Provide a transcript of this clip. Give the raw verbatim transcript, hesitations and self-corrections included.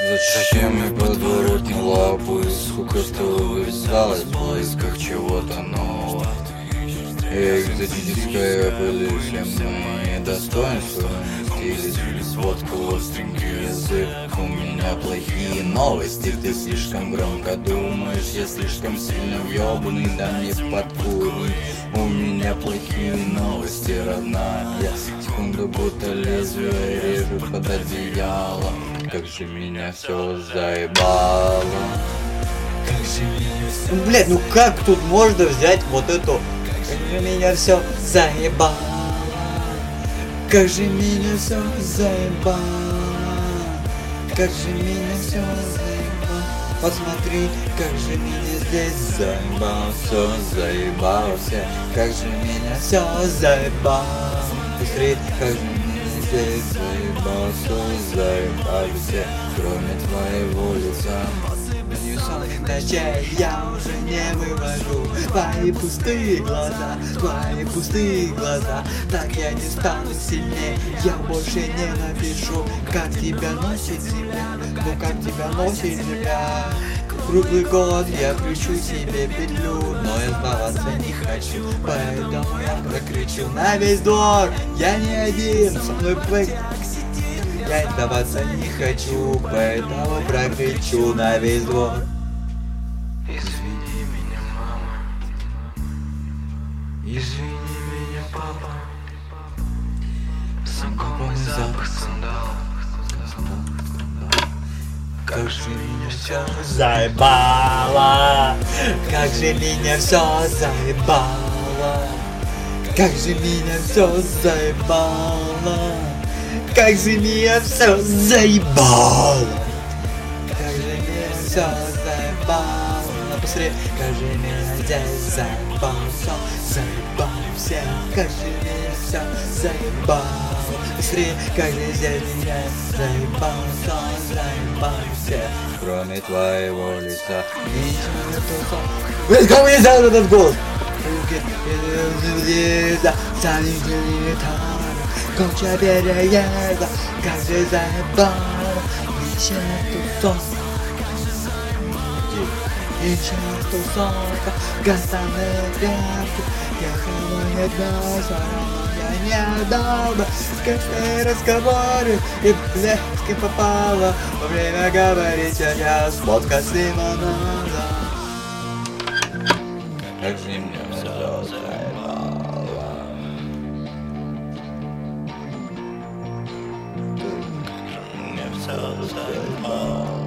Зачем я подворотню лапу из хукастого вырезалась в поисках чего-то нового? Экзотическая пыль, всем мои достоинства. Стиль, сводка, остренький язык. У меня плохие новости. Ты слишком громко думаешь, я слишком сильно въебанный, да мне подкурить. У меня плохие новости, родная. Секунду будто лезвие режу под одеялом. Как же меня все заебало. Как же меня все... Ну, блядь, ну как тут можно взять вот эту? Как же меня все заебало. Как же меня все заебало. Как же меня все заебало. Посмотри, как же меня здесь заебало. Все заебался. Как же меня все заебало. Посмотри, как же меня здесь заебало. Все заебался. Кроме твоего лица. Ночей я уже не вывожу твои пустые глаза, твои пустые глаза. Так я не стану сильнее, я больше не напишу. Как тебя носит земля, ну как тебя носит земля. Круглый год я кручу себе петлю, но я сдаваться не хочу, поэтому я прокричу на весь двор. Я не один, со мной бэк. Я сдаваться не хочу, поэтому прокричу на весь двор. Извини меня, мама. Извини меня, папа. Знакомый запах сандалов. Как же меня все Заебало, как же меня все заебало, как же меня все заебало, как же меня все заебало, как же меня все заебало. Посмотри, как же меня здесь заебало, все заебало всех, как же меня все заебало. Посмотри, как же здесь меня заебало, все заебало всех, кроме твоего лица. Блять, кому не взял этот голос? Конча переезда, как же заебало, еще тут сон. Еще тусовка, гасаные пятки. Я кого не дал, все равно я не дал бы. Скучные разговоры и блядь, с кем попало. Во время говорить сейчас водка с лимонадом. Как же меня все заебало. Мне все заебало.